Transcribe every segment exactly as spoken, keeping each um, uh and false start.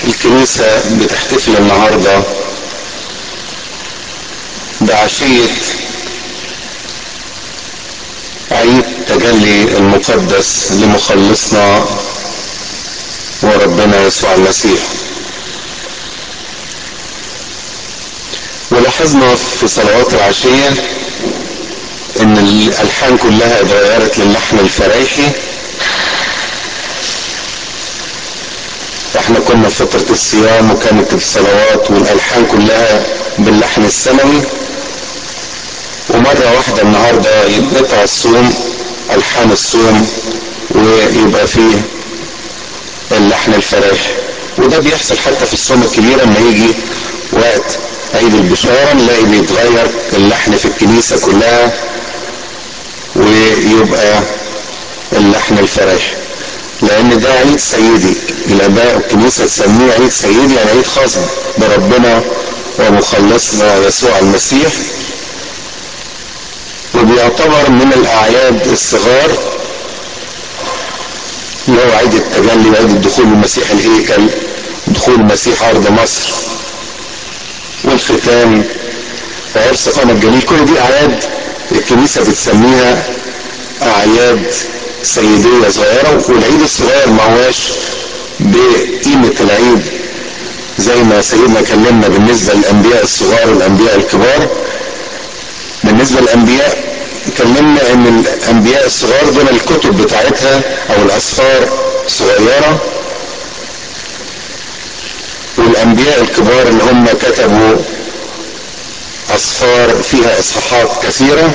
الكنيسة بتحتفل النهاردة بعشية عيد تجلي المقدس لمخلصنا وربنا يسوع المسيح. ولاحظنا في صلوات العشية ان الالحان كلها اتغيرت للحن الفرايحي. احنا كنا في فترة الصيام وكانت الصلوات والالحان كلها باللحن السماوي، ومرة واحدة النهاردة يتقطع الصوم، الحان الصوم، ويبقى فيه اللحن الفرايحي. وده بيحصل حتى في الصوم الكبير لما يجي وقت عيد البشارة نلاقي بيتغير اللحن في الكنيسة كلها ويبقى اللحن الفرايحي، لان ده عيد سيدي. الاباء الكنيسة تسميه عيد سيدي، يعني عيد خاص بربنا ومخلصنا يسوع المسيح، وبيعتبر من الاعياد الصغار اللي هو عيد التجلي وعيد الدخول المسيح الهيكل، دخول المسيح ارض مصر، والختام وعرس قنا الجليل. كل دي اعياد الكنيسة بتسميها اعياد سيدية صغيرة، والعيد الصغير ما هواش بقيمة العيد زي ما سيدنا كلمنا بالنسبة للانبياء الصغار والانبياء الكبار. بالنسبة للانبياء كلمنا ان الانبياء الصغار دول الكتب بتاعتها او الاسفار صغيرة، والانبياء الكبار اللي هم كتبوا اسفار فيها اصحاحات كثيرة.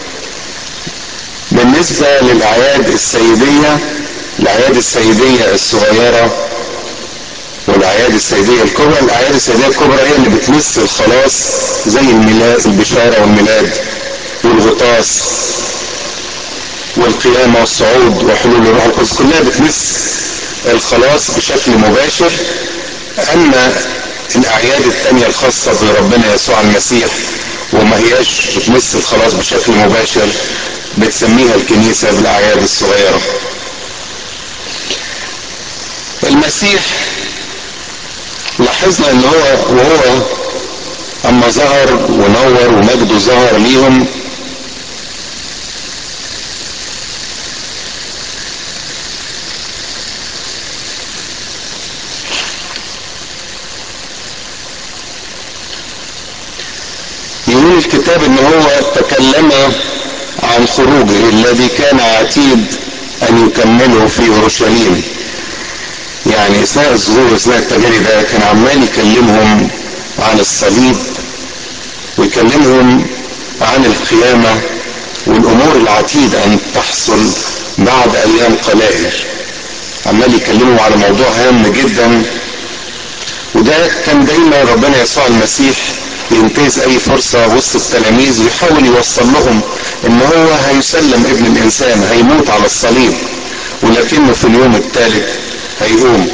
بالنسبة للاعياد السيدية، الاعياد السيدية الصغيرة والاعياد السيدية الكبرى، الاعياد السيدية الكبرى هي اللي بتمس الخلاص زي الميلاد، البشارة والميلاد والغطاس والقيامة والصعود وحلول الروح القدس، كلها بتمس الخلاص بشكل مباشر. اما الاعياد التانية الخاصة بربنا يسوع المسيح وما هياش بتمس الخلاص بشكل مباشر بتسميها الكنيسة بالاعياد الصغيرة. المسيح لاحظنا ان هو وهو اما ظهر ونور ومجده ظهر ليهم يقول الكتاب ان هو تكلم عن خروجه الذي كان عتيد ان يكمله في اورشليم. يعني اثناء الظهور اثناء التجلي ده كان عمال يكلمهم عن الصليب ويكلمهم عن القيامة والامور العتيدة ان تحصل بعد ايام قلائل. عمال يكلمهم على موضوع هام جدا، وده كان دايما ربنا يسوع المسيح ينتهز اي فرصة وسط التلاميذ ويحاول يوصل لهم ان هو هيسلم ابن الانسان، هيموت على الصليب ولكنه في اليوم الثالث هيقوم.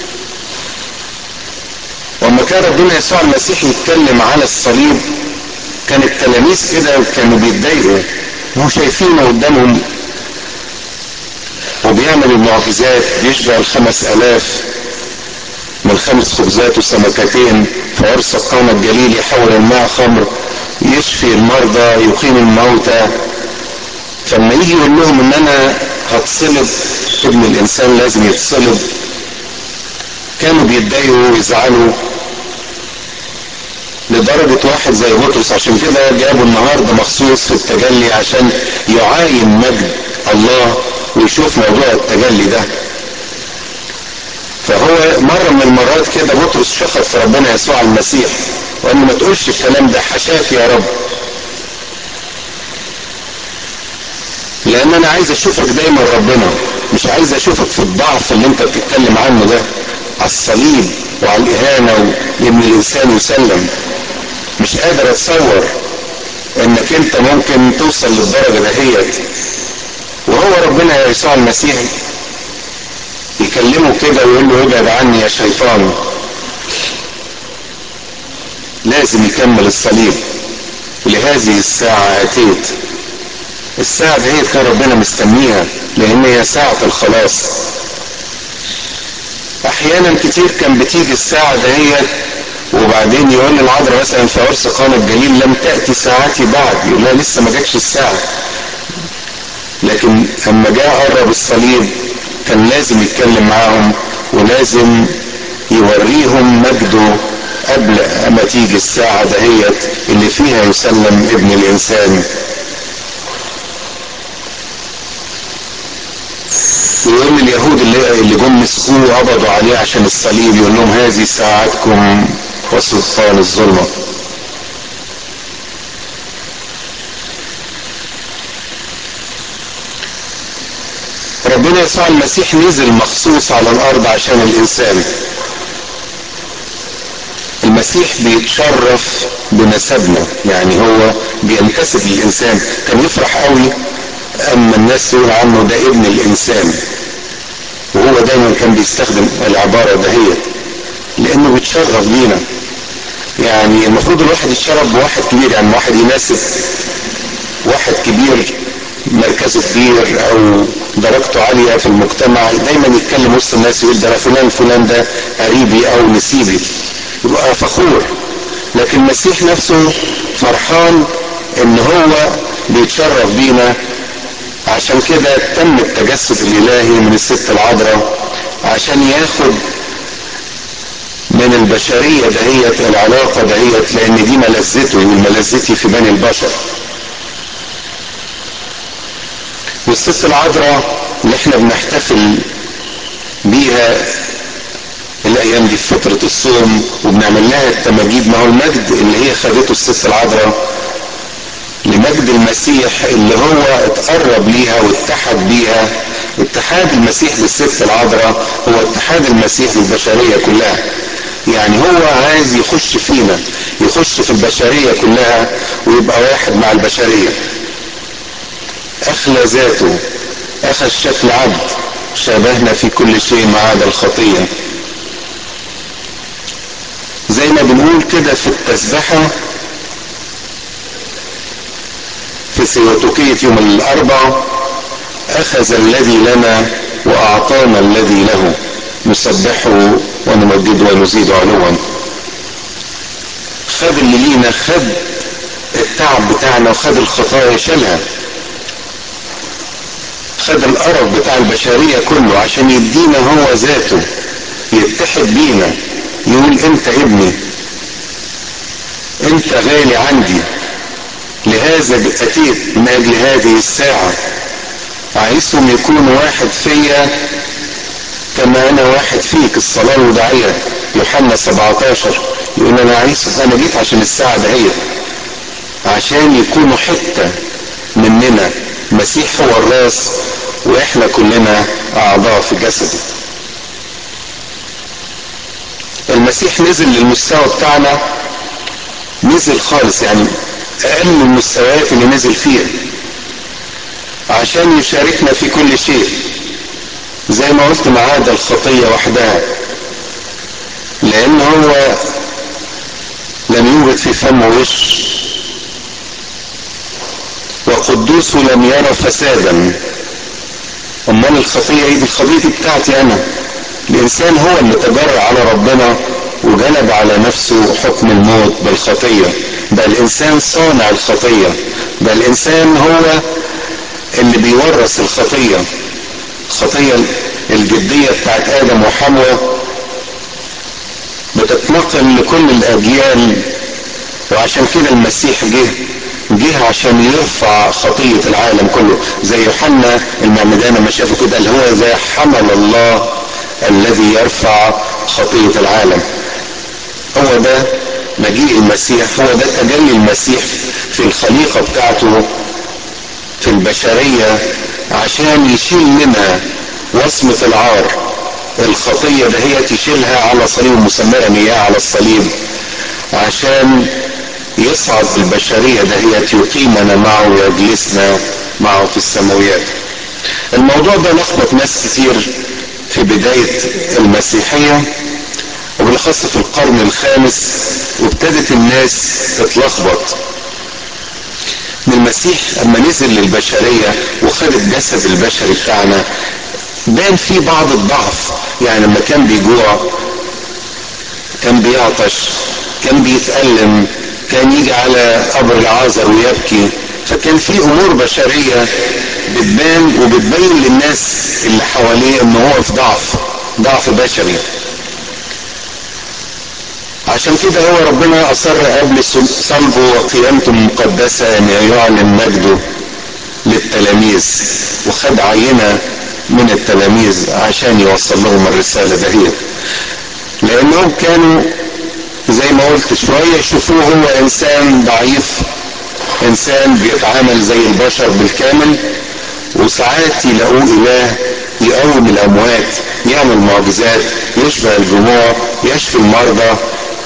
وما كان ربنا يسوع المسيح يتكلم على الصليب كان التلاميذ كده كانوا بيتضايقوا، وهم شايفينه قدامهم وبيعمل المعجزات، بيشبع الخمس الاف من خمس خبزات وسمكتين في عرس قنا الجليل، يحول الماء خمر، يشفي المرضى، يقيم الموتى. فلما يجي يقول لهم ان انا هتصلب، ابن الانسان لازم يتصلب، كانوا بيتضايقوا ويزعلوا لدرجة واحد زي بطرس. عشان كده جابوا النهارده مخصوص في التجلي عشان يعاين مجد الله ويشوف موضوع التجلي ده. فهو مرة من المرات كده بطرس شخط في ربنا يسوع المسيح وقال له ما تقولش الكلام ده، حشاك يا رب، لان انا عايز اشوفك دايما ربنا، مش عايز اشوفك في الضعف اللي انت بتتكلم عنه ده، على الصليب وعلى الاهانة وان الانسان يسلم. مش قادر اتصور انك انت ممكن توصل للدرجة دهيت. وهو ربنا يسوع المسيح يكلمه كده ويقول له ابعد عني يا شيطان، لازم يكمل الصليب. لهذه الساعة اتيت، الساعة دي كان ربنا مستنيها لان هي ساعة الخلاص. احيانا كتير كان بتيجي الساعة دهيت وبعدين يقول العذراء مثلا في عرس قانا الجليل لم تأتي ساعتي بعد، يقول لها لسه ما جاتش الساعة. لكن اما جاء قرب الصليب كان لازم يتكلم معاهم ولازم يوريهم مجده قبل اما تيجي الساعة دهيت اللي فيها يسلم ابن الانسان. ويقول اليهود اللي اللي جم مسكوه وقبضوا عليه عشان الصليب يقول لهم هذه ساعتكم وسلطان الظلمة. ربنا يسوع المسيح نزل مخصوص على الارض عشان الانسان. المسيح بيتشرف بنسبنا، يعني هو بينتسب للانسان. كان يفرح قوي اما الناس تقول عنه ده ابن الانسان، وهو دايما كان بيستخدم العبارة دهيت لانه بيتشرف بينا. يعني المفروض الواحد يتشرف بواحد كبير، يعني واحد يناسب واحد كبير مركزه كبير او درجته عالية في المجتمع، دايما يتكلم وسط الناس يقول ده فلان فلان ده قريبي او نسيبي، يبقى فخور. لكن المسيح نفسه فرحان ان هو بيتشرف بينا. عشان كده تم التجسد الالهي من الست العذراء عشان ياخد من البشرية دهيت العلاقة دهيت، لان دي ملذته، ملذتي في بني البشر. والست العذراء اللي احنا بنحتفل بيها الايام دي في فترة الصوم وبنعمل لها التماجيد، ما هو المجد اللي هي خدته الست العذراء لمجد المسيح اللي هو اتقرب ليها واتحد بيها. اتحاد المسيح بالست العذراء هو اتحاد المسيح بالبشرية كلها. يعني هو عايز يخش فينا، يخش في البشرية كلها ويبقى واحد مع البشرية. اخلى ذاته، اخذ شكل عبد، شابهنا في كل شيء ما عدا الخطية. زي ما بنقول كده في التسبحة في سيوتوكية يوم الاربع، اخذ الذي لنا واعطانا الذي له، نسبحه ونمجده ونزيد علوا. خد اللي لينا، خد التعب بتاعنا وخد الخطايا شالها، خد القرف بتاع البشرية كله عشان يدينا هو ذاته، يتحد بينا، يقول انت ابني، انت غالي عندي، لهذا اتيت من اجل هذه الساعة. عايزهم يكونوا واحد فيا كما انا واحد فيك. الصلاة الوداعية يوحنا سبعتاشر يقول انا عايز، انا جيت عشان الساعة دهيت عشان يكونوا حتة مننا. المسيح هو الراس واحنا كلنا اعضاء في جسده. المسيح نزل للمستوى بتاعنا، نزل خالص، يعني اقل من المستويات اللي نزل فيها عشان يشاركنا في كل شيء. زي ما قلت ما عدا الخطية وحدها، لان هو لم يوجد في فمه وش، وقدوسه لم يرى فسادا. امال الخطية ايه؟ دي الخطية دي بتاعتي انا. الانسان هو اللي تجرأ على ربنا وجلب على نفسه حكم الموت بالخطية. ده الانسان صانع الخطية، ده الانسان هو اللي بيورث الخطية. الخطية الجدية بتاعت ادم وحواء بتتنقل لكل الاجيال، وعشان كده المسيح جه جه عشان يرفع خطية العالم كله. زي يوحنا المعمدان لما شافه كده، اللي هو ذا حمل الله الذي يرفع خطية العالم. هو ده مجيء المسيح، هو ده تجلي المسيح في الخليقة بتاعته في البشرية عشان يشيل منها وصمة العار. الخطية ده هي تشيلها على صليب، مسمرة مياه على الصليب، عشان يصعد بالبشرية دهيت يقيمنا معه ويجلسنا معه في السماويات. الموضوع ده لخبط ناس كتير في بداية المسيحية وبالأخص في القرن الخامس، وابتدت الناس تتلخبط. المسيح اما نزل للبشرية وخد الجسد البشري بتاعنا بان فيه بعض الضعف، يعني لما كان بيجوع كان بيعطش، كان بيتألم، كان يجي على قبر العازر ويبكي. فكان في امور بشرية بتبان وبتبين للناس اللي حواليه ان هو في ضعف ضعف بشري. عشان كده هو ربنا اصر قبل صلبه وقيامته المقدسة ان يعلن مجده للتلاميذ، وخد عينة من التلاميذ عشان يوصل لهم الرسالة دهيت، لانهم كانوا زي ما قلت شوية يشوفوه هو انسان ضعيف، انسان بيتعامل زي البشر بالكامل، وساعات يلاقوه اله يقوم الاموات، يعمل معجزات، يشفى الجموع، يشفي المرضى،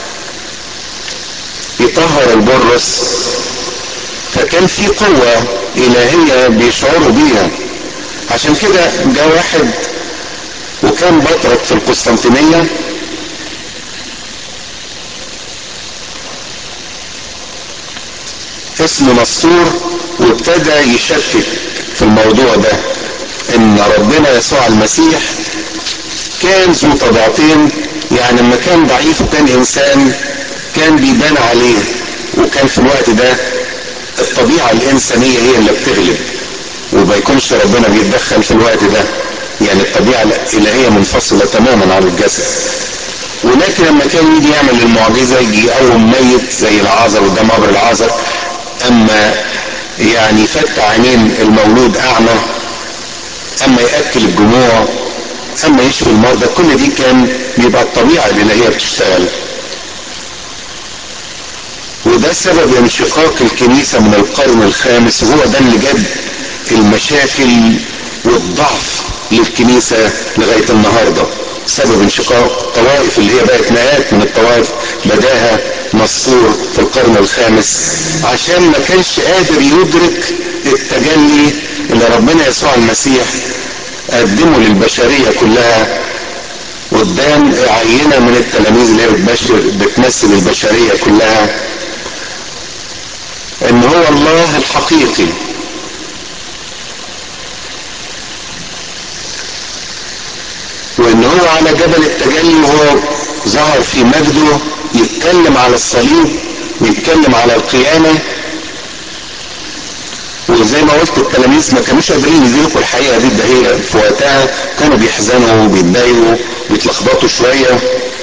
يطهر البرص. فكان في قوة الهية بيشعروا بيها. عشان كده جاء واحد وكان بطرك في القسطنطينية، اسمه نسطور، وابتدى يشكك في الموضوع ده ان ربنا يسوع المسيح كان ذو طبيعتين. يعني لما كان ضعيف وكان انسان كان بيبان عليه، وكان في الوقت ده الطبيعة الانسانية هي اللي بتغلب، وما يكونش ربنا بيتدخل في الوقت ده، يعني الطبيعة الالهية منفصلة تماما عن الجسد. ولكن لما كان يجي يعمل المعجزة يجي يقوم ميت زي العازر قدام قبر العازر، اما يعني فتح عينين المولود اعمى، اما ياكل الجموع، اما يشفي المرضى، كل دي كان بيبقى الطبيعه الالهيه بتشتغل. وده سبب انشقاق الكنيسه من القرن الخامس، وهو ده اللي جاب المشاكل والضعف للكنيسه لغايه النهارده. سبب انشقاق الطوائف اللي هي بقت مئات من الطوائف بداها نسطور في القرن الخامس، عشان ما كانش قادر يدرك التجلي اللي ربنا يسوع المسيح قدمه للبشريه كلها قدام عينه من التلاميذ اللي هي بتمثل البشريه كلها، ان هو الله الحقيقي. وان هو على جبل التجلي وهو ظهر في مجده يتكلم على الصليب ويتكلم على القيامة. وزي ما قلت التلاميذ ما كانوش قادرين يدركوا الحقيقة دي، ده هي في وقتها كانوا بيحزنوا وبيتضايقوا وبيتلخبطوا شوية.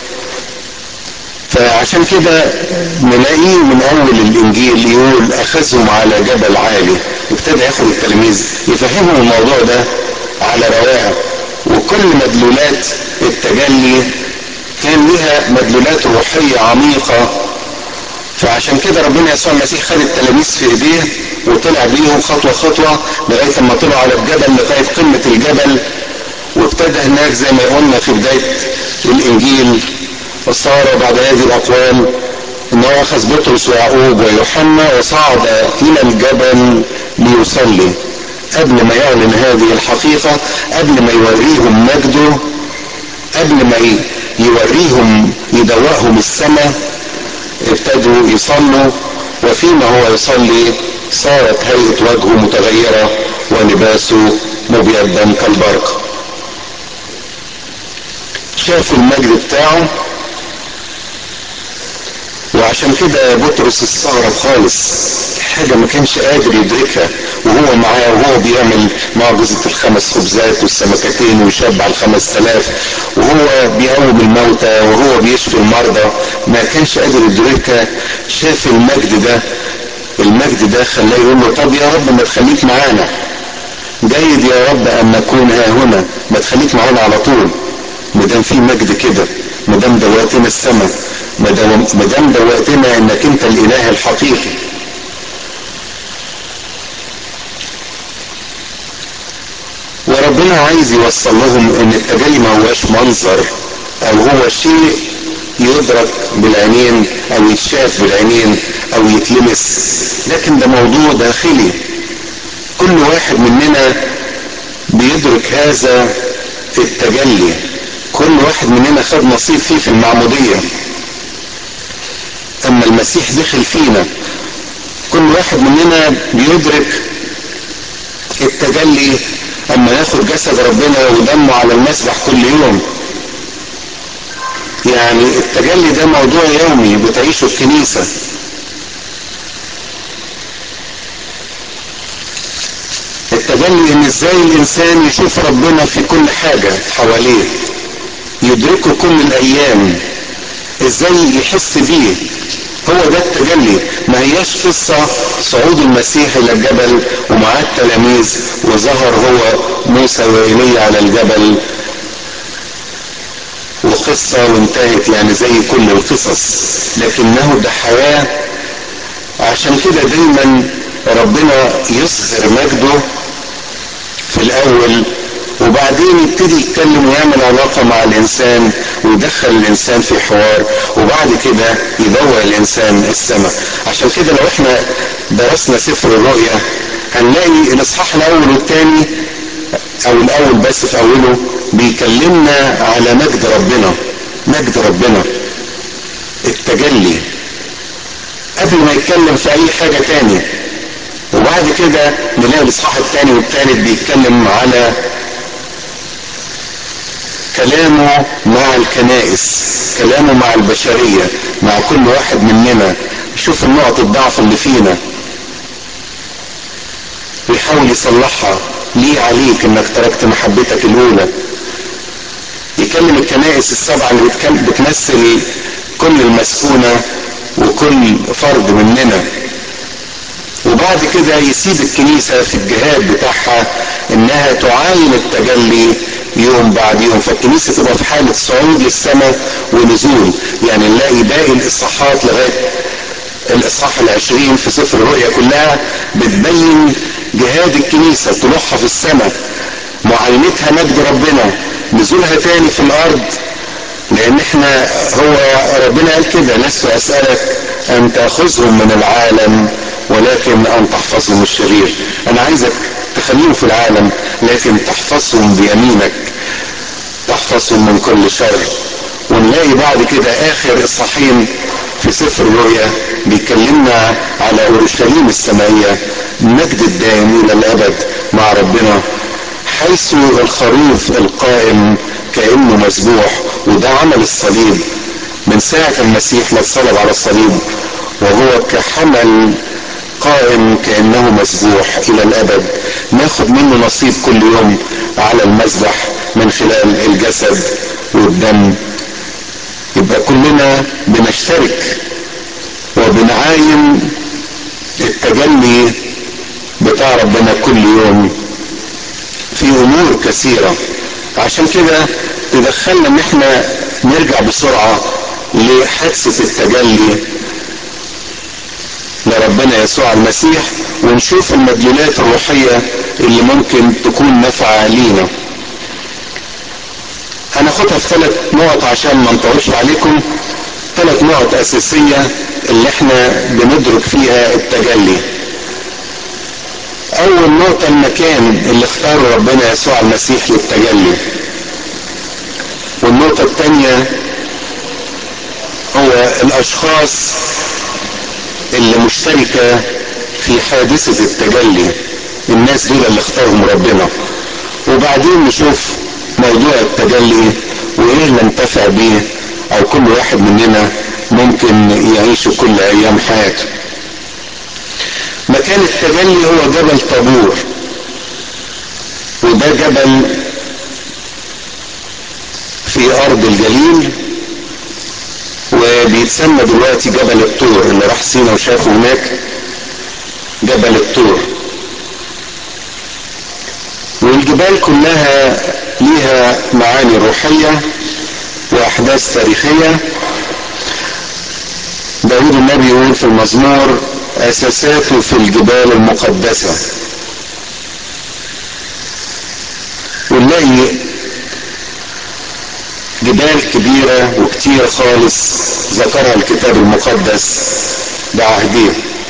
فعشان كده نلاقيه من اول الانجيل يقول اخذهم على جبل عالي، ابتدى ياخد التلاميذ يفهمهم الموضوع ده على رواقه. وكل مدلولات التجلي كان لها مدلولات روحية عميقة. فعشان كده ربنا يسوع المسيح خد التلاميذ في ايديه وطلع بيهم خطوة خطوة لغاية ما طلعوا على الجبل، لغاية قمة الجبل. وابتدى هناك زي ما قلنا في بداية الانجيل، فصار بعد هذه الاقوال انه اخذ بطرس ويعقوب ويوحنا وصعد الى الجبل ليصلي. قبل ما يعلن هذه الحقيقة، قبل ما يوريهم مجده، قبل ما يوريهم يدوقهم السماء، ابتدوا يصلوا. وفيما هو يصلي صارت هيئة وجهه متغيرة ولباسه مبيضا كالبرق. شافوا المجد بتاعه، وعشان كده بطرس استغرب خالص، حاجة ما كانش قادر يدركها وهو معاه وهو بيعمل معجزة الخمس خبزات والسمكتين ويشبع الخمس تلاف، وهو بيقوم الموتى وهو بيشفي المرضى، ما كانش قادر يدركها. شاف المجد ده، المجد ده خلاه يقول له طب يا رب ما تخليك معانا، جيد يا رب ان نكون ها هنا، ما تخليك معانا على طول، مدام في مجد كده، مدام دوقتنا السماء، مدام دوقتنا انك انت الاله الحقيقي. وربنا عايز يوصل لهم ان التجلي ما هواش منظر او هو شيء يدرك بالعينين او يتشاف بالعينين او يتلمس، لكن ده موضوع داخلي. كل واحد مننا بيدرك هذا التجلي، كل واحد مننا خد نصيب فيه في المعمودية. اما المسيح دخل فينا، كل واحد مننا بيدرك التجلي اما ياخد جسد ربنا ودمه على المسبح كل يوم. يعني التجلي ده موضوع يومي بتعيشه الكنيسة. التجلي ان ازاي الانسان يشوف ربنا في كل حاجة حواليه، يدركه كل الايام، ازاي يحس بيه. هو ده التجلي. ما هياش قصة صعود المسيح الى الجبل ومعاه التلاميذ وظهر هو موسى وإيليا على الجبل وقصة وانتهت، يعني زي كل القصص، لكنه ده حياة. عشان كده دايما ربنا يظهر مجده في الاول، وبعدين يبتدي يتكلم ويعمل علاقة مع الانسان ويدخل الانسان في حوار، وبعد كده يدور الانسان السماء. عشان كده لو احنا درسنا سفر الرؤيا هنلاقي الاصحاح الاول والثاني او الاول بس في اوله بيكلمنا على مجد ربنا، مجد ربنا، التجلي، قبل ما يتكلم في اي حاجة تاني. وبعد كده نلاقي الاصحاح الثاني والثالث بيتكلم على كلامه مع الكنائس، كلامه مع البشرية، مع كل واحد مننا، يشوف النقط الضعف اللي فينا ويحاول يصلحها. ليه عليك انك تركت محبتك الاولى. يكلم الكنائس السبعة اللي بتمثل كل المسكونة وكل فرد مننا. وبعد كده يسيب الكنيسة في الجهاد بتاعها انها تعاين التجلي يوم بعد يوم، فالكنيسة تبقى في حالة صعود للسماء ونزول. يعني نلاقي باقي الاصحاحات لغاية الاصحاح العشرين في سفر الرؤيا كلها بتبين جهاد الكنيسة، طلوعها في السماء، معاينتها مجد ربنا، نزولها تاني في الارض. لان احنا هو ربنا قال كده: لست اسألك ان تأخذهم من العالم ولكن ان تحفظهم الشرير. انا عايزك تخليهم في العالم لكن تحفظهم بيمينك، تحفظهم من كل شر. ونلاقي بعد كده اخر اصحاحين في سفر الرؤيا بيكلمنا على اورشليم السمائية، المجد الدائم الى الابد مع ربنا، حيث الخروف القائم كأنه مسبوح. وده عمل الصليب من ساعة المسيح ما اتصلب على الصليب، وهو كحمل قائم كأنه مسبوح إلى الأبد. ناخد منه نصيب كل يوم على المذبح من خلال الجسد والدم. يبقى كلنا بنشترك وبنعاين التجلي بتاع ربنا كل يوم في امور كثيرة. عشان كده تدخلنا ان احنا نرجع بسرعة لحادثة التجلي لربنا يسوع المسيح، ونشوف المدلولات الروحية اللي ممكن تكون نافعة لينا. هناخدها في ثلاث نقط عشان ما نطولش عليكم. ثلاث نقط اساسية اللي احنا بندرك فيها التجلي. اول نقطة المكان اللي اختاره ربنا يسوع المسيح للتجلي. والنقطة الثانية هو الاشخاص اللي مشتركة في حادثة التجلي، الناس دول اللي اختارهم ربنا. وبعدين نشوف موضوع التجلي وايه اللي انتفع بيه او كل واحد مننا ممكن يعيشه كل ايام حياته. مكان التجلي هو جبل طابور، وده جبل في ارض الجليل، وبيتسمى دلوقتي جبل الطور. اللي راح سينا وشافه هناك جبل الطور. والجبال كلها ليها معاني روحية واحداث تاريخية. داود النبي يقول في المزمور: اساساته في الجبال المقدسة. ونلاقي جبال كبيرة وكتير خالص ذكرها الكتاب المقدس بعهديه.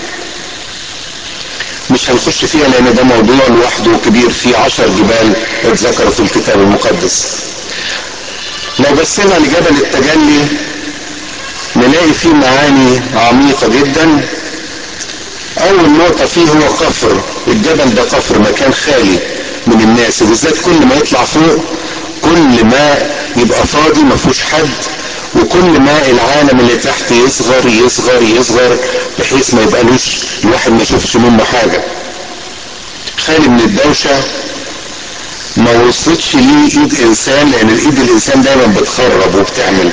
مش هنخش فيها لان ده موضوع لوحده كبير، فيه عشر جبال اتذكروا في الكتاب المقدس. لو بصينا لجبل التجلي نلاقي فيه معاني عميقة جدا. اول نقطة فيه هو قفر. الجبل ده قفر، مكان خالي من الناس، وبالذات كل ما يطلع فوق كل ما يبقى فاضي ما فيهوش حد، وكل ما العالم اللي تحت يصغر يصغر يصغر بحيث ما يبقالوش الواحد ما يشوفش منه حاجة. خالي من الدوشة ما وصلتش ليه ايد انسان، لان الايد الانسان دايما بتخرب وبتعمل.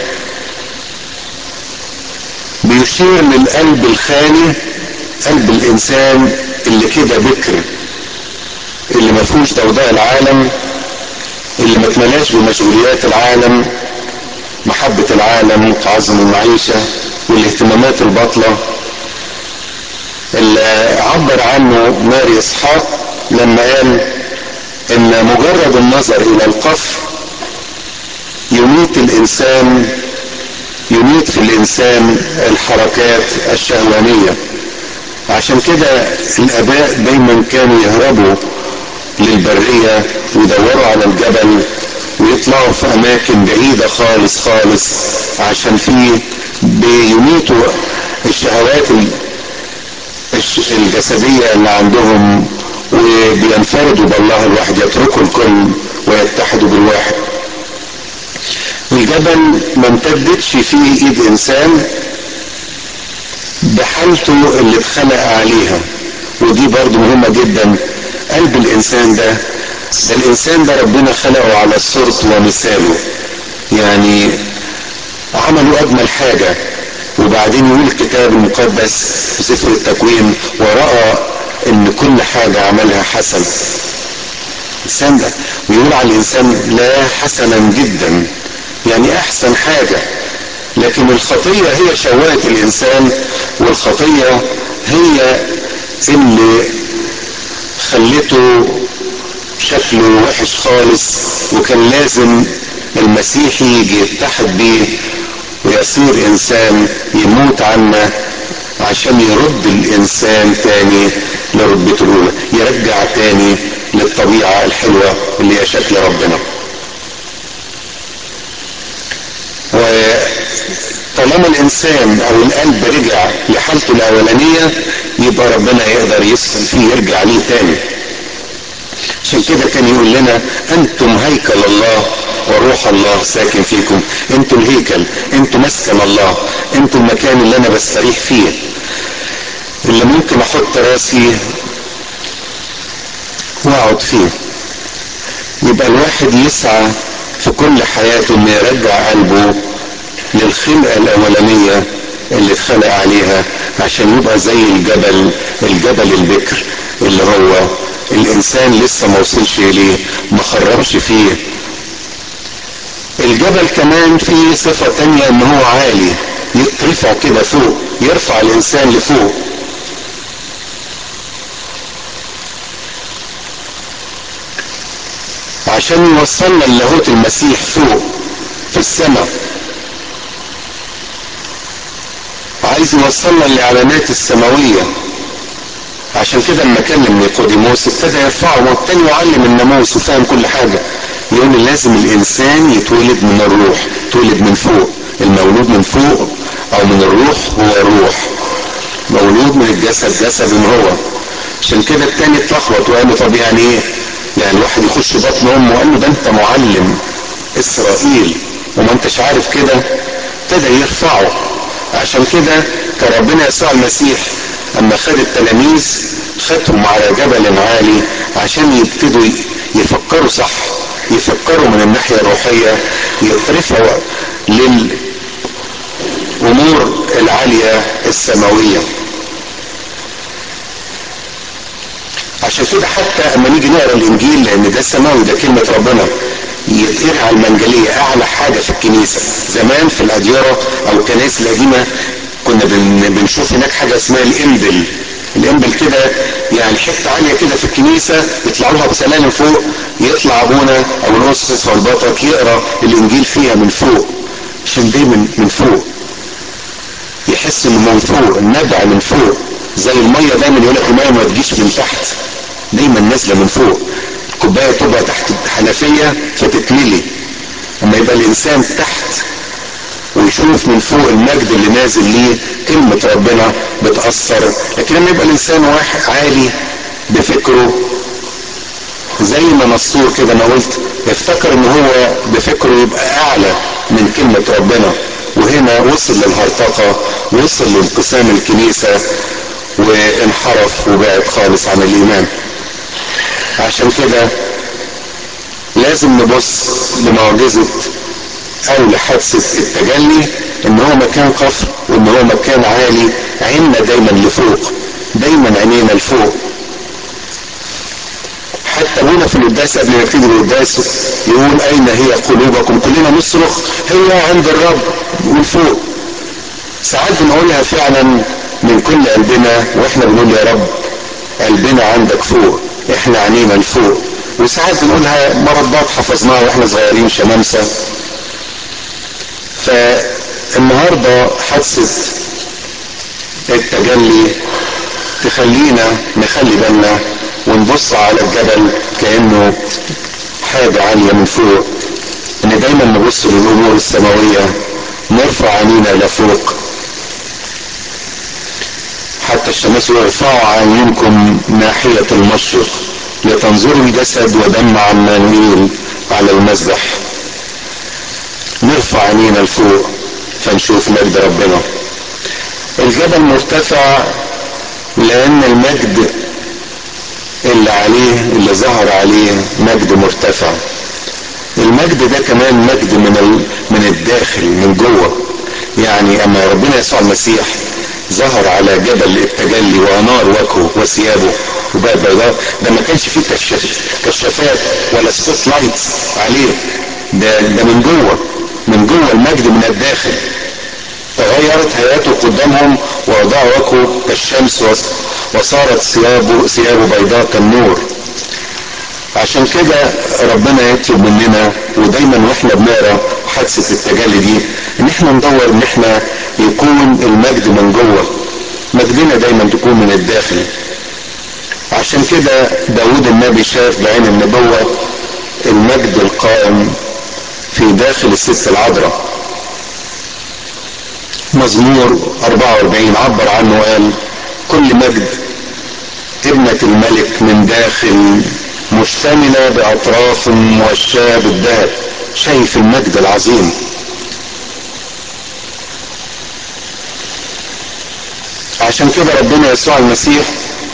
بيشير للقلب الخالي، قلب الانسان اللي كده بكر، اللي ما فيهوش ضوضاء العالم، اللي ما اتملاش بمشغوليات العالم، محبة العالم، تعظم المعيشة والاهتمامات الباطلة، اللي عبر عنه ماري اسحاق لما قال ان مجرد النظر الى القفر يميت الانسان، يميت في الانسان الحركات الشهوانية. عشان كده الاباء دايما كانوا يهربوا للبرية ويدوروا على الجبل ويطلعوا في اماكن بعيدة خالص خالص، عشان فيه بيميتوا الشهوات الجسدية اللي عندهم وبينفردوا بالله الواحد، يتركوا الكل ويتحدوا بالواحد. الجبل ما امتدتش فيه ايد انسان بحالته اللي اتخلق عليها، ودي برضو مهمة جدا. قلب الانسان ده ده الانسان ده ربنا خلقه على صورته ومثاله، يعني عملوا اجمل حاجة. وبعدين يقول الكتاب المقدس في سفر التكوين ورأى ان كل حاجة عملها حسن. الانسان ده ويقول على الانسان لا حسنا جدا، يعني احسن حاجة. لكن الخطية هي شوهت الانسان، والخطية هي اللي خلته شكله وحش خالص، وكان لازم المسيح يجي يتحد بيه ويصير انسان يموت عنا عشان يرد الانسان تاني لرتبته الاولى، يرجع تاني للطبيعة الحلوة اللي هي شكل ربنا. وطالما الانسان او القلب رجع لحالته الاولانية يبقى ربنا يقدر يسكن فيه، يرجع ليه تاني. عشان كده كان يقول لنا انتم هيكل الله وروح الله ساكن فيكم. انتم الهيكل، انتم مسكن الله، انتم المكان اللي انا بستريح فيه، اللي ممكن احط راسي واقعد فيه. يبقى الواحد يسعى في كل حياته انه يرجع قلبه للخلقة الاولانية اللي اتخلق عليها، عشان يبقى زي الجبل، الجبل البكر اللي هو الانسان لسه ما وصلش اليه، ما خربش فيه. الجبل كمان فيه صفة تانية ان هو عالي، يترفع كده فوق، يرفع الانسان لفوق. عشان يوصلنا للاهوت المسيح فوق في السماء، عايز يوصلنا للاعلانات السماوية. عشان كده لما كلم نيقوديموس ابتدى يرفعه، والتاني يعلم الناموس وفاهم كل حاجة، يقول لازم الانسان يتولد من الروح، يتولد من فوق. المولود من فوق او من الروح هو روح، مولود من الجسد جسد هو. عشان كده التاني اتلخبط وقال له طب يعني ايه؟ يعني الواحد يخش بطن امه؟ قال له ده انت معلم اسرائيل وما انتش عارف كده. ابتدى يرفعه. عشان كده كان ربنا يسوع المسيح اما خد التلاميذ خدهم على جبل عالي عشان يبتدوا يفكروا صح، يفكروا من الناحية الروحية، يترفعوا للامور العالية السماوية. عشان كده حتى اما نيجي نقرا الانجيل، لان ده سماوي، ده كلمة ربنا، يتقرا على المنجلية اعلى حاجة في الكنيسة. زمان في الاديرة او الكنائس القديمة كنا بنشوف هناك حاجة اسمها الامبل. الامبل كده يعني حتة عالية كده في الكنيسة يطلعوها بسلالم فوق، يطلع ابونا او الاسقف او البطرك يقرا الانجيل فيها من فوق، عشان دي من, من فوق، يحس انه من فوق، النبع من فوق. زي المية دايما يقول لك المية ما تجيش من تحت، دايما نازلة من فوق. الكوباية تبقى تحت الحنفية فتتملي، اما يبقى الانسان تحت ويشوف من فوق المجد اللي نازل ليه، كلمة ربنا بتأثر. لكن لما يبقى الانسان واحد عالي بفكره زي ما نصور كده ما قلت افتكر ان هو بفكره يبقى اعلى من كلمة ربنا، وهنا وصل للهرطقة، وصل لانقسام الكنيسة وانحرف وبعد خالص عن الايمان. عشان كده لازم نبص لمعجزة او لحادثة التجلي ان هو مكان قفر وان هو مكان عالي، عيننا دايما لفوق، دايما عينينا لفوق. حتى ابونا في القداس قبل ما يبتدي القداس يقول اين هي قلوبكم؟ كلنا نصرخ هي عند الرب والفوق. ساعات بنقولها فعلا من كل قلبنا واحنا بنقول يا رب قلبنا عندك فوق، احنا عينينا لفوق. وساعات بنقولها مردات حفظناها واحنا صغيرين شمامسة. فالنهارده حادثة التجلي تخلينا نخلي بالنا ونبص على الجبل كأنه حاجة عالية من فوق، ان دايما نبص للامور السماوية، نرفع عينينا لفوق. حتى الشمس ارفعوا عينكم ناحية المشرق لتنظروا الجسد ودم عمانوئيل على المذبح. نرفع عينينا لفوق فنشوف مجد ربنا. الجبل مرتفع لان المجد اللي عليه اللي ظهر عليه مجد مرتفع. المجد ده كمان مجد من من الداخل من جوه. يعني اما ربنا يسوع المسيح ظهر على جبل التجلي وانار وجهه وثيابه وبقى بيضاء، ده ما كانش فيه كشافات ولا سبوت لايت عليه، ده ده من جوه، من جوه المجد من الداخل. تغيرت هيئته قدامهم ووضع وجهه كالشمس وصارت ثيابه ثيابه بيضاء كالنور. عشان كده ربنا يطلب مننا ودايما واحنا بنقرا حادثه التجلي دي ان احنا ندور ان احنا يكون المجد من جوه، مجدنا دايما تكون من الداخل. عشان كده داود النبي شاف بعين النبوه المجد القائم في داخل الست العذراء. مزمور أربعة وأربعين عبر عنه وقال كل مجد ابنة الملك من داخل مشتملة بأطراف موشاة بالذهب. شايف المجد العظيم. عشان كده ربنا يسوع المسيح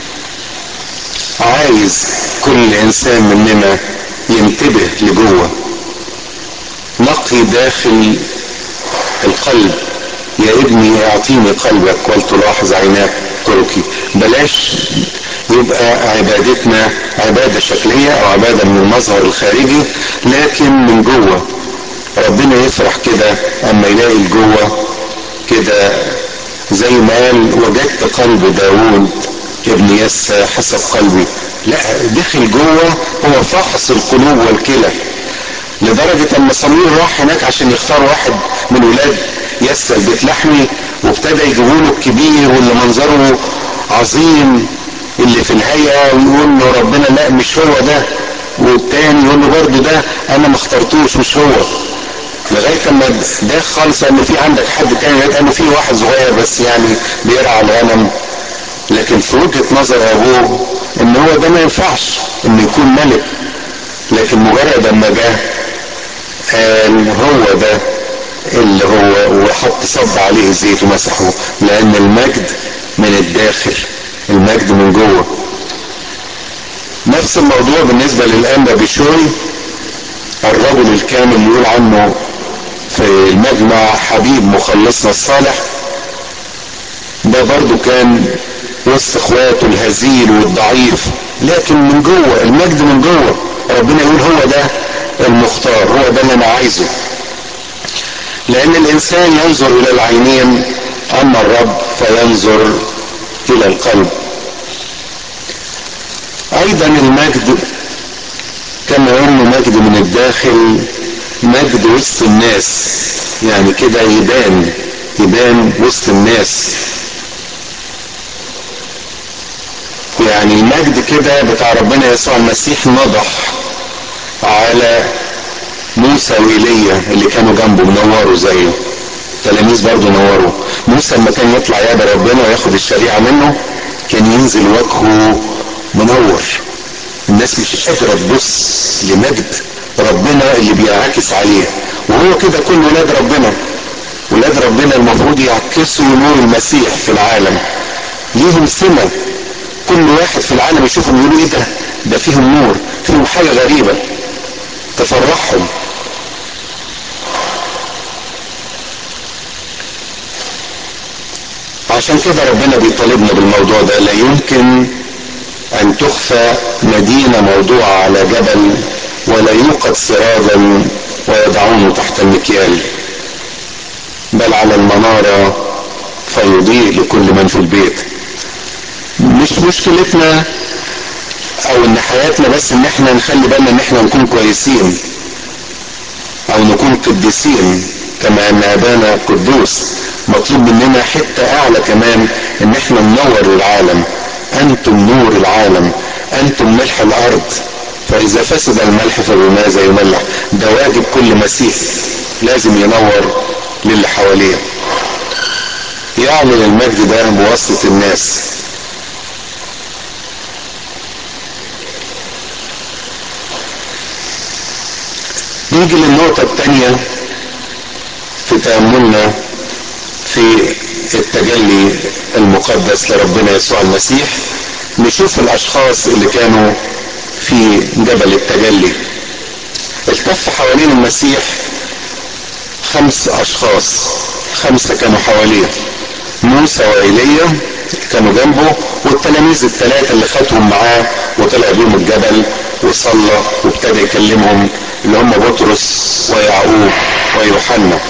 عايز كل انسان مننا ينتبه لجوه، نقي داخل القلب. يا ابني اعطيني قلبك ولتلاحظ عيناك طرقي. بلاش يبقى عبادتنا عبادة شكلية او عبادة من المظهر الخارجي، لكن من جوه. ربنا يفرح كده اما يلاقي الجوه كده، زي ما قال وجدت قلب داوود ابن يسى حسب قلبي. لا، دخل جوه، هو فحص القلوب والكلى. لدرجة ان صمويل راح هناك عشان يختار واحد من ولاد يسى البيت لحمي، وابتدى يجيبوله الكبير واللي منظره عظيم اللي في الهيئة، ويقول له ربنا لا مش هو ده، والتاني يقول له برضه ده انا ما اخترتوش مش هو. لغايه اما ده خالص ان في عندك حد تاني، لقيت انه في واحد صغير بس يعني بيرعى الغنم، لكن في وجهه نظر ابوه ان هو ده ما ينفعش انه يكون ملك. لكن مجرد اما جه قال هو ده اللي هو، وحط صب عليه زيت ومسحه، لان المجد من الداخل، المجد من جوه. نفس الموضوع بالنسبه للانبا بشوي الرجل الكامل اللي يقول عنه في المجمع حبيب مخلصنا الصالح. ده برضو كان وسط اخواته الهزيل والضعيف، لكن من جوه المجد من جوه. ربنا يقول هو ده المختار، هو ده اللي انا عايزه. لان الانسان ينظر الى العينين اما الرب فينظر الى القلب. ايضا المجد كما انه مجد من الداخل، مجد وسط الناس، يعني كده يبان يبان وسط الناس. يعني المجد كده بتاع ربنا يسوع المسيح نضح على موسى وإيليا اللي كانوا جنبه منوروا زيه. تلاميذ برضه نوروا. موسى لما كان يطلع يقابل ربنا وياخد الشريعة منه كان ينزل وجهه منور، الناس مش قادرة تبص لمجد ربنا اللي بينعكس عليه، وهو كده كل ولاد ربنا. ولاد ربنا المفروض يعكسوا نور المسيح في العالم، ليهم سمة. كل واحد في العالم يشوفهم يقولوا ايه ده، ده فيهم نور، فيهم حاجة غريبة تفرحهم. عشان كده ربنا بيطالبنا بالموضوع ده. لا يمكن ان تخفى مدينة موضوعة على جبل ولا يوقد سراجا ويضعونه تحت المكيال، بل على المنارة فيضيء لكل من في البيت. مش مشكلتنا او ان حياتنا بس ان احنا نخلي بالنا ان احنا نكون كويسين او نكون قديسين كما ان ابانا قدوس. مطلوب مننا حتة اعلى كمان، ان احنا ننور العالم. انتم نور العالم، انتم ملح الارض، فاذا فسد الملح فبماذا يملح. ده واجب كل مسيح، لازم ينور للي حواليه، يعمل المجد ده بواسطة الناس. نيجي للنقطة الثانية في تأملنا في التجلي المقدس لربنا يسوع المسيح. نشوف الاشخاص اللي كانوا في جبل التجلي. التف حوالين المسيح خمس اشخاص، خمسة كانوا حواليه. موسى وإيليا كانوا جنبه، والتلاميذ الثلاثة اللي خدهم معاه وطلع بيهم الجبل وصلى وابتدى يكلمهم، اللي هم بطرس ويعقوب ويوحنا.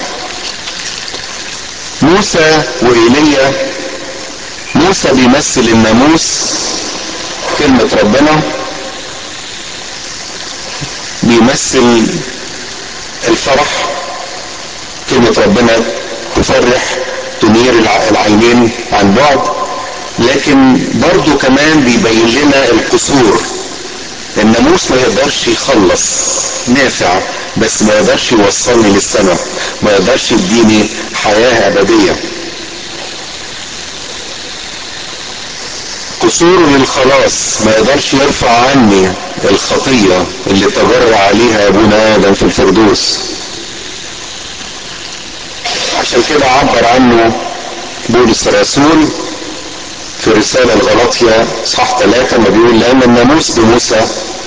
موسى وإيليا، موسى بيمثل الناموس كلمة ربنا، بيمثل الفرح، كلمة ربنا تفرح تنير العينين عن بعد. لكن برضو كمان بيبين لنا القصور. الناموس ما يقدرش يخلص، نافع بس ما يقدرش يوصلني للسماء، ما يقدرش يديني حياة أبدية. قصور للخلاص، ما يقدرش يرفع عني الخطية اللي تجرع عليها ابونا آدم في الفردوس. عشان كده عبر عنه بولس الرسول في رسالة الغلاطية اصحاح ثلاثة ما بيقول: لأن الناموس بموسى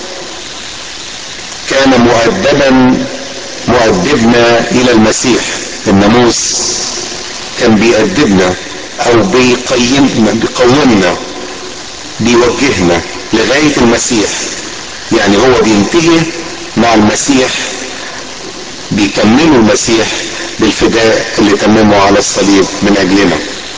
كان مؤدبا مؤدبنا إلى المسيح. الناموس كان بيأدبنا أو بيقيمنا بيقومنا بيوجهنا لغاية المسيح. يعني هو بينتهي مع المسيح، بيكملوا المسيح بالفداء اللي تممه على الصليب من أجلنا.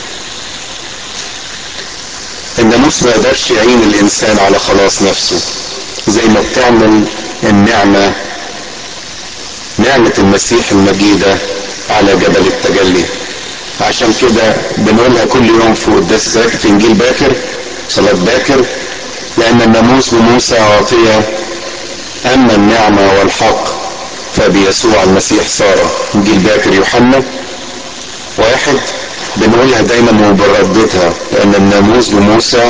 الناموس ما يقدرش يعين الإنسان على خلاص نفسه زي ما بتعمل النعمة، نعمة المسيح المجيدة على جبل التجلي. عشان كده بنقولها كل يوم في قداس باكر، في انجيل باكر، صلاة باكر: لأن الناموس بموسى عطية، أما النعمة والحق فبيسوع المسيح صار. انجيل باكر يوحنا واحد. بنقولها دايما وبرددها: لأن الناموس بموسى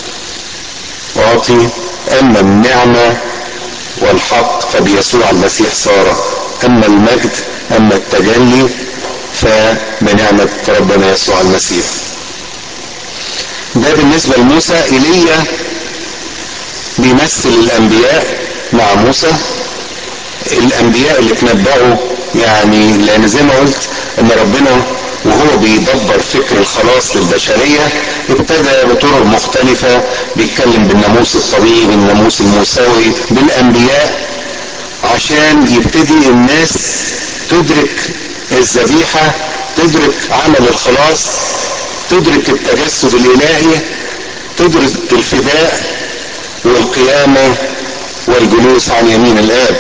عطي، أما النعمة والحق فبيسوع المسيح صار. أما المجد، أما التجلي فبنعمة ربنا يسوع المسيح. ده بالنسبة لموسى. إيليا بيمثل الأنبياء مع موسى، الأنبياء اللي تنبأوا. يعني لأن زي ما قلت إن ربنا وهو بيدبر فكر الخلاص للبشرية ابتدى بطرق مختلفة، بيتكلم بالناموس الطبيعي، بالناموس الموسوي، بالأنبياء، عشان يبتدي الناس تدرك الذبيحة، تدرك عمل الخلاص، تدرك التجسد الإلهي، تدرك الفداء والقيامة والجلوس عن يمين الآب.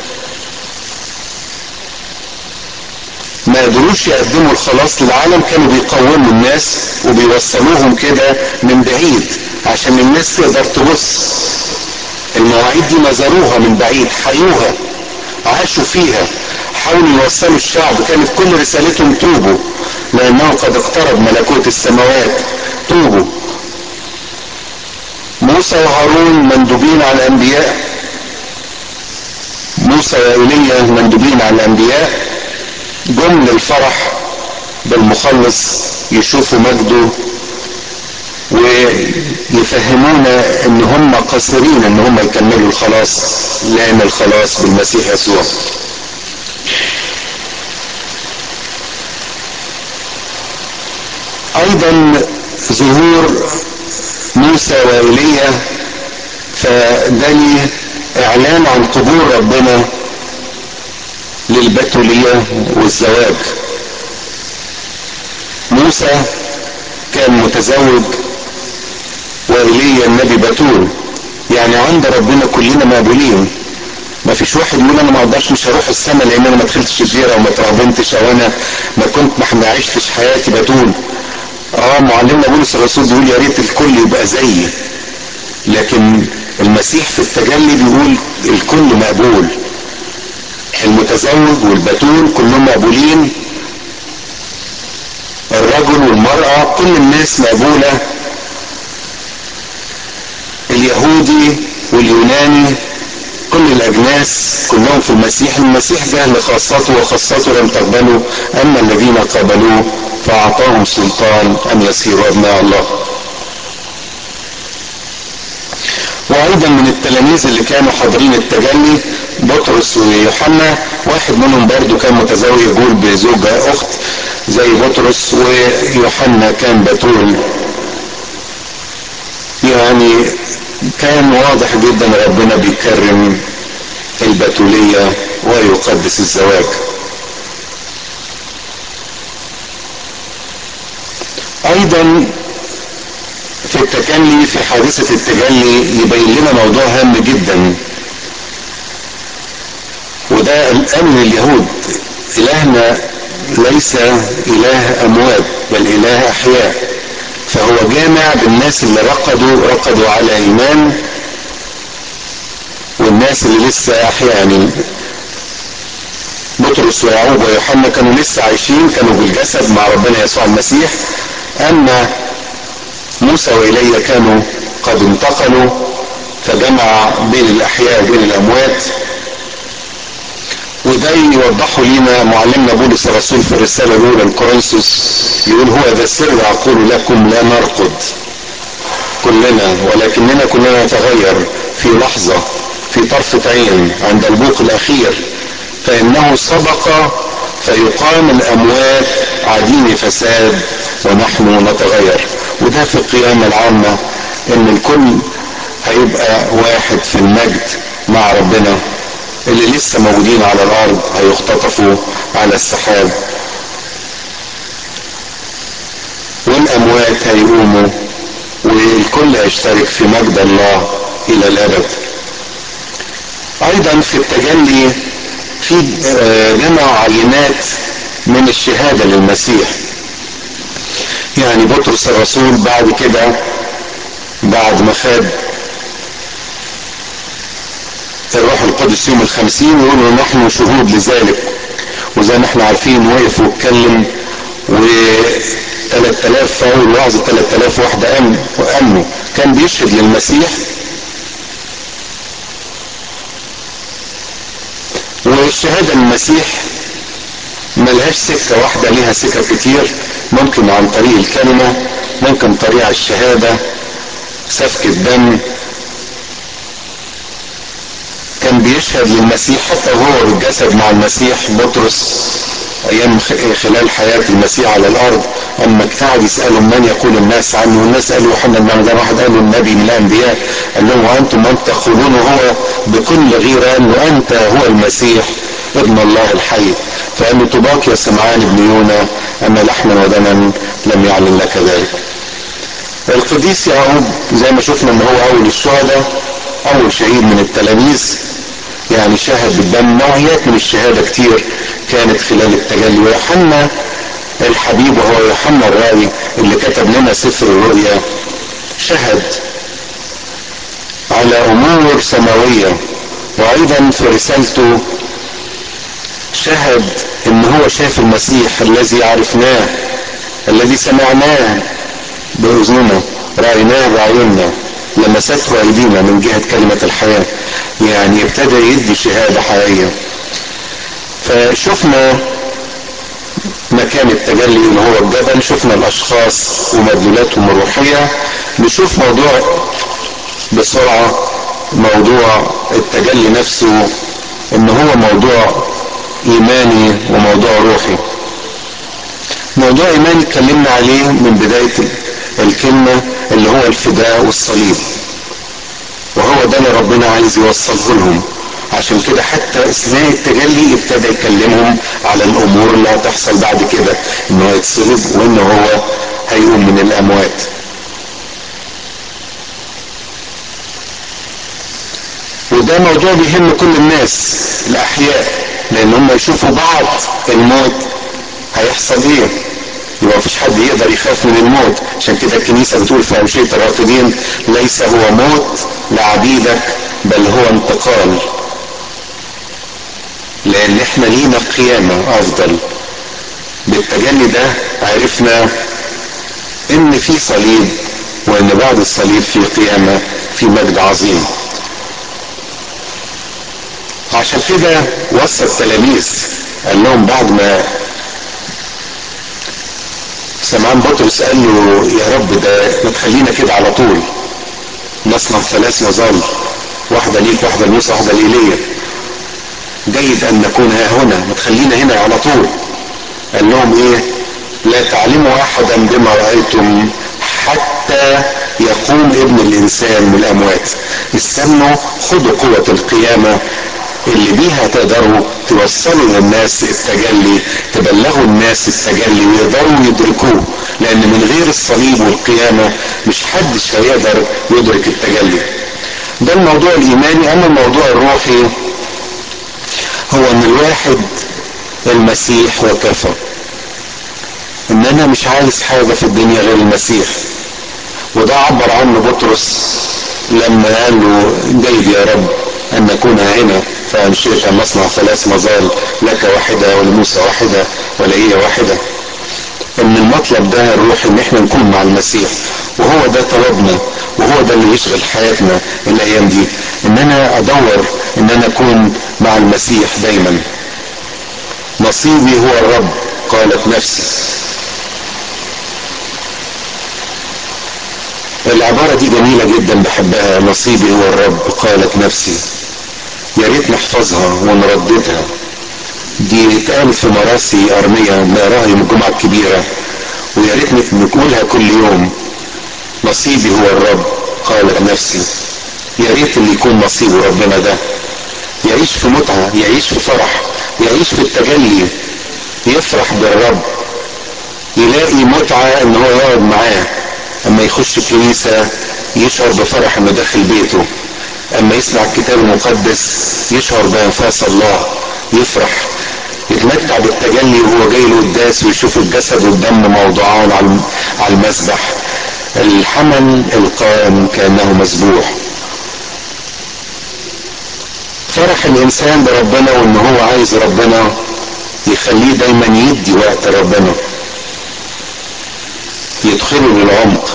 ما قدروش يقدموا الخلاص للعالم، كانوا بيقوموا الناس وبيوصلوهم كده من بعيد عشان الناس تقدر تبص. المواعيد دي نظروها من بعيد، حيوها، عاشوا فيها، حاولوا يوصلوا الشعب. كانت كل رسالتهم: توبوا لأنه قد اقترب ملكوت السماوات. توبوا. موسى موسى وهارون مندوبين على الانبياء، موسى وإيليا مندوبين على الانبياء، جم للفرح بالمخلص يشوفوا مجده ويفهمونا ان هم قاصرين ان هم يكملوا الخلاص، لان الخلاص بالمسيح يسوع. ايضا ظهور موسى وإيليا فده ليه اعلان عن قبول ربنا للبتولية والزواج. موسى كان متزوج وإيليا النبي بتول، يعني عند ربنا كلنا مقبولين. ما فيش واحد يقول انا ما اقدرش مش هروح السماء لان انا ما دخلتش الديره وما ترهبنتش او انا ما كنت ما عشتش حياتي بتول. اه معلمنا بولس الرسول بيقول يا ريت الكل يبقى زيي، لكن المسيح في التجلي بيقول الكل مقبول، المتزوج والبتول كلهم مقبولين، الرجل والمرأة كل الناس مقبولة، اليهودي واليوناني كل الاجناس كلهم في المسيح. المسيح جاء لخاصته وخاصته لم تقبله، اما الذين قبلوه فاعطاهم سلطان ان يصيروا ابناء الله. وايضا من التلاميذ اللي كانوا حاضرين التجلي بطرس ويوحنا، واحد منهم برضو كان متزوج يقول بزوجة اخت زي بطرس، ويوحنا كان بتول. يعني كان واضح جدا ربنا بيكرم البتولية ويقدس الزواج. ايضا في التجلي، في حادثة التجلي يبين لنا موضوع هام جدا، وده الامن اليهود. الهنا ليس اله اموات بل اله احياء، فهو جامع بالناس اللي رقدوا رقدوا على ايمان والناس اللي لسه احياء. يعني بطرس ويعقوب ويوحنا كانوا لسه عايشين، كانوا بالجسد مع ربنا يسوع المسيح، اما موسى وإيليا كانوا قد انتقلوا، فجمع بين الاحياء وبين الاموات. وده يوضحوا لنا معلمنا بولس الرسول في الرسالة الاولى لكورنثوس، يقول هو ذا سر اقول لكم لا نرقد كلنا ولكننا كلنا نتغير في لحظة في طرفة عين عند البوق الاخير، فانه سبق فيقام الاموات عديم فساد ونحن نتغير. وده في القيامة العامة ان الكل هيبقى واحد في المجد مع ربنا، اللي لسه موجودين على الارض هيختطفوا على السحاب، والاموات هيقوموا والكل هيشترك في مجد الله الى الابد. ايضا في التجلي في جمع عينات من الشهادة للمسيح. يعني بطرس الرسول بعد كده بعد ما خد الروح القدس يوم الخمسين يقولوا نحن شهود لذلك، وزي ما احنا عارفين وقف واتكلم و ثلاثة آلاف في اول وعظ ثلاثة آلاف واحدة امنوا، كان بيشهد للمسيح. والشهادة للمسيح ملهاش سكة واحدة، ليها سكة كتير، ممكن عن طريق الكلمة، ممكن طريق الشهادة، سفك الدم. كان بيشهد للمسيح حتى وهو بالجسد مع المسيح. بطرس ايام خلال حياة المسيح على الارض اما قاعد يسألهم من يقول الناس عنه، والناس قالوا يوحنا المعمدان، واحد قالوا النبي من الانبياء، قال لهم وانتم من تقولون هو؟ بكل غيرة قال له انت هو المسيح ابن الله الحي. فقال له طوباك يا سمعان ابن يونا اما لحما ودما لم يعلن لك ذلك. القديس يعقوب زي ما شفنا ان هو اول الشهداء، اول شهيد من التلاميذ، يعني شهد بالدم. نوعيات من الشهادة كتير كانت خلال التجلي. ويوحنا الحبيب وهو يوحنا الرائي اللي كتب لنا سفر الرؤيا شهد على امور سماوية، وايضا في رسالته شهد ان هو شاف المسيح الذي عرفناه الذي سمعناه باذننا رأيناه بعيوننا. لمسته ايدينا من جهة كلمة الحياة، يعني ابتدى يدي شهادة حقيقية. فشفنا مكان التجلي اللي هو الجبل، شفنا الاشخاص ومدلولاتهم الروحية. نشوف موضوع بسرعة، موضوع التجلي نفسه، ان هو موضوع ايماني وموضوع روحي. موضوع ايماني اتكلمنا عليه من بداية الكلمة، اللي هو الفداء والصليب، وهو ده اللي ربنا عايز يوصله لهم. عشان كده حتى اثناء التجلي ابتدى يكلمهم على الامور اللي هتحصل بعد كده، انه هيتصلب وانه هو هيقوم من الاموات. وده موضوع بيهم كل الناس الاحياء، لان هم يشوفوا بعض الموت هيحصل ايه. يبقى مفيش حد يقدر يخاف من الموت. عشان كده الكنيسة بتقول في أوشية الراقدين: ليس هو موت لعبيدك بل هو انتقال. لان احنا لينا قيامة افضل. بالتجلي ده عرفنا ان في صليب، وان بعد الصليب في قيامة في مجد عظيم. عشان كده وصى التلاميذ قال لهم بعد ما سمعان بطرس قال له: يا رب ده ما تخلينا كده على طول، نصنع ثلاث مظال، واحدة ليك واحدة لموسى واحدة لإيليا، جيد ان نكون ها هنا، ما تخلينا هنا على طول. قال لهم ايه؟ لا تعلموا احدا بما رأيتم حتى يقوم ابن الانسان من الاموات. استنوا، خدوا قوة القيامة اللي بيها تقدروا توصلوا للناس التجلي، تبلغوا الناس التجلي ويقدروا يدركوه. لان من غير الصليب والقيامة مش حدش هيقدر يدرك التجلي. ده الموضوع الايماني. اما الموضوع الروحي هو ان الواحد المسيح وكفى، ان انا مش عايز حاجة في الدنيا غير المسيح. وده عبر عنه بطرس لما قال له: جيد يا رب ان نكون هنا، فانشئت ان نصنع ثلاث مظال، لك واحدة ولموسى واحدة ولإيليا واحدة. ان المطلب ده الروح ان احنا نكون مع المسيح، وهو ده طلبنا، وهو ده اللي يشغل حياتنا الايام دي، ان انا ادور ان انا اكون مع المسيح دايما. نصيبي هو الرب قالت نفسي. العبارة دي جميلة جدا بحبها، نصيبي هو الرب قالت نفسي. يا ريت نحفظها ونرددها. دي اتقالت في مراسي ارمية بنقراها يوم الجمعة الكبيرة، ويا ريت نقولها كل يوم. نصيبي هو الرب قالت نفسي. يا ريت اللي يكون نصيبه ربنا ده يعيش في متعة، يعيش في فرح، يعيش في التجلي، يفرح بالرب، يلاقي متعة ان هو يقعد معاه. اما يخش الكنيسة يشعر بفرح انه داخل بيته، اما يسمع الكتاب المقدس يشعر بانفاس الله، يفرح، يتمتع بالتجلي وهو جاي له القداس ويشوف الجسد والدم موضوعان على المذبح، الحمل القائم كأنه مذبوح. فرح الانسان بربنا وان هو عايز ربنا يخليه دايما يدي وقت ربنا، يدخله للعمق،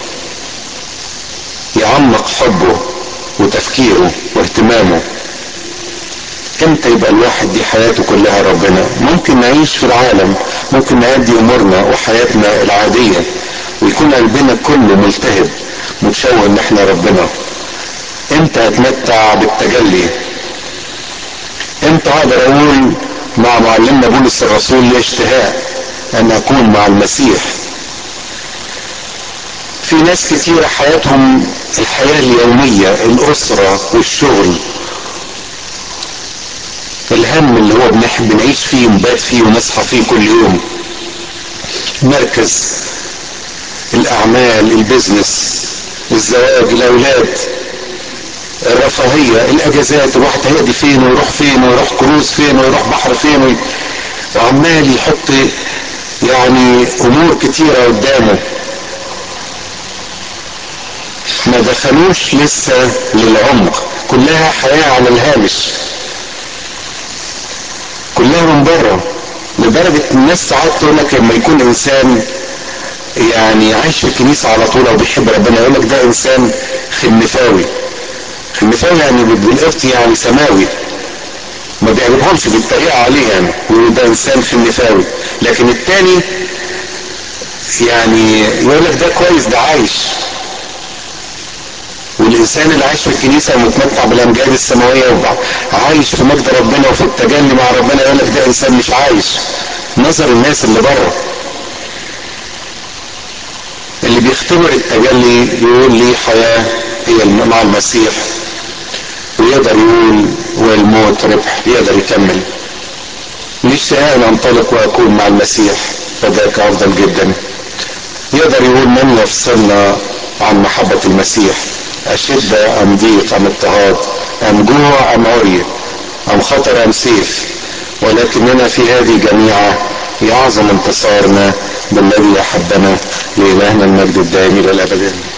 يعمق حبه وتفكيره واهتمامه. امتى يبقى الواحد دي حياته كلها ربنا؟ ممكن نعيش في العالم، ممكن نأدي امورنا وحياتنا العادية ويكون قلبنا كله ملتهب متشوه ان احنا ربنا. امتى اتمتع بالتجلي؟ امتى اقدر اقول مع معلمنا بولس الرسول: لي اشتهاء ان اكون مع المسيح؟ في ناس كتيرة حياتهم الحياة اليومية، الاسرة والشغل، الهم اللي هو بنعيش فيه ونبات فيه ونصحى فيه كل يوم، مركز، الاعمال، البيزنس، الزواج، الاولاد، الرفاهية، الاجازات، الواحد هيقضي فين ويروح فين ويروح كروز فين ويروح بحر فين، وعمال يحط يعني امور كتيرة قدامه ما دخلوش لسه للعمق. كلها حياة على الهامش، كلها من بره. لدرجة الناس ساعات تقول لك لما يكون انسان يعني عايش في الكنيسة على طول وبيحب ربنا، يقول لك ده انسان خنفاوي. خنفاوي يعني بالقبط يعني سماوي، ما بيعجبهمش، بيتريقوا عليه يعني، ويقول ده انسان خنفاوي. لكن التاني يعني يقول لك ده كويس، ده عايش. والانسان اللي عايش في الكنيسه ومتمتع بالامجاد السماويه وعايش في مجد ربنا وفي التجلي مع ربنا، يقول لك ده انسان مش عايش نظر الناس اللي بره. اللي بيختبر التجلي يقول لي حياه هي مع المسيح، ويقدر يقول والموت ربح، يقدر يكمل. الاشتهاء ان انطلق واكون مع المسيح فذاك افضل جدا. يقدر يقول من يفصلنا عن محبة المسيح، أشدة أم ضيق أم اضطهاد أم جوع أم عري أم خطر أم سيف، ولكننا في هذه جميعا يعظم انتصارنا بالذي أحبنا. لإلهنا المجد الدائم إلى الأبد.